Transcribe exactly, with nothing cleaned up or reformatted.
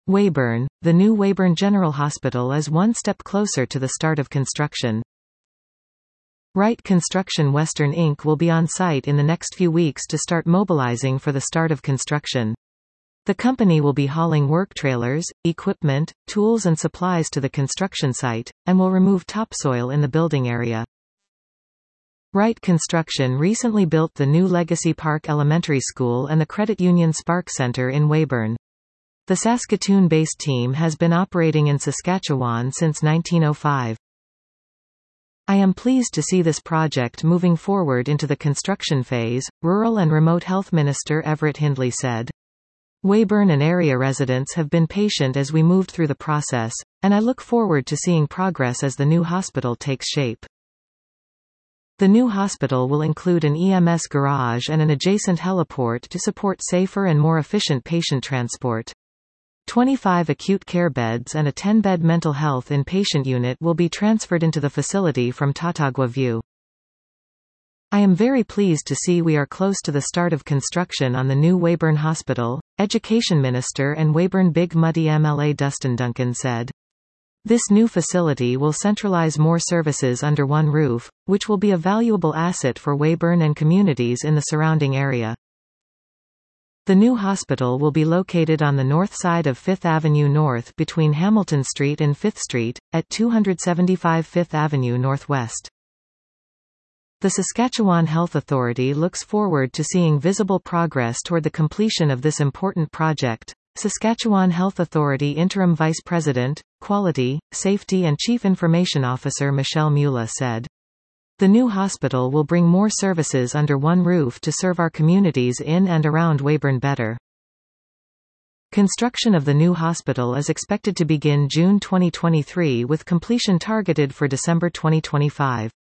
Weyburn. The new Weyburn General Hospital is one step closer to the start of construction. Wright Construction Western Incorporated will be on site in the next few weeks to start mobilizing for the start of construction. The company will be hauling work trailers, equipment, tools and supplies to the construction site, and will remove topsoil in the building area. Wright Construction recently built the new Legacy Park Elementary School and the Credit Union Spark Center in Weyburn. The Saskatoon-based team has been operating in Saskatchewan since nineteen oh five. I am pleased to see this project moving forward into the construction phase, Rural and Remote Health Minister Everett Hindley said. Weyburn and area residents have been patient as we moved through the process, and I look forward to seeing progress as the new hospital takes shape. The new hospital will include an E M S garage and an adjacent heliport to support safer and more efficient patient transport. twenty-five acute care beds and a ten-bed mental health inpatient unit will be transferred into the facility from Tautauqua View. I am very pleased to see we are close to the start of construction on the new Weyburn Hospital, Education Minister and Weyburn Big Muddy M L A Dustin Duncan said. This new facility will centralize more services under one roof, which will be a valuable asset for Weyburn and communities in the surrounding area. The new hospital will be located on the north side of Fifth Avenue North between Hamilton Street and Fifth Street, at two seventy-five Fifth Avenue Northwest. The Saskatchewan Health Authority looks forward to seeing visible progress toward the completion of this important project, Saskatchewan Health Authority Interim Vice President, Quality, Safety and Chief Information Officer Michelle Mula said. The new hospital will bring more services under one roof to serve our communities in and around Weyburn better. Construction of the new hospital is expected to begin June twenty twenty-three with completion targeted for December twenty twenty-five.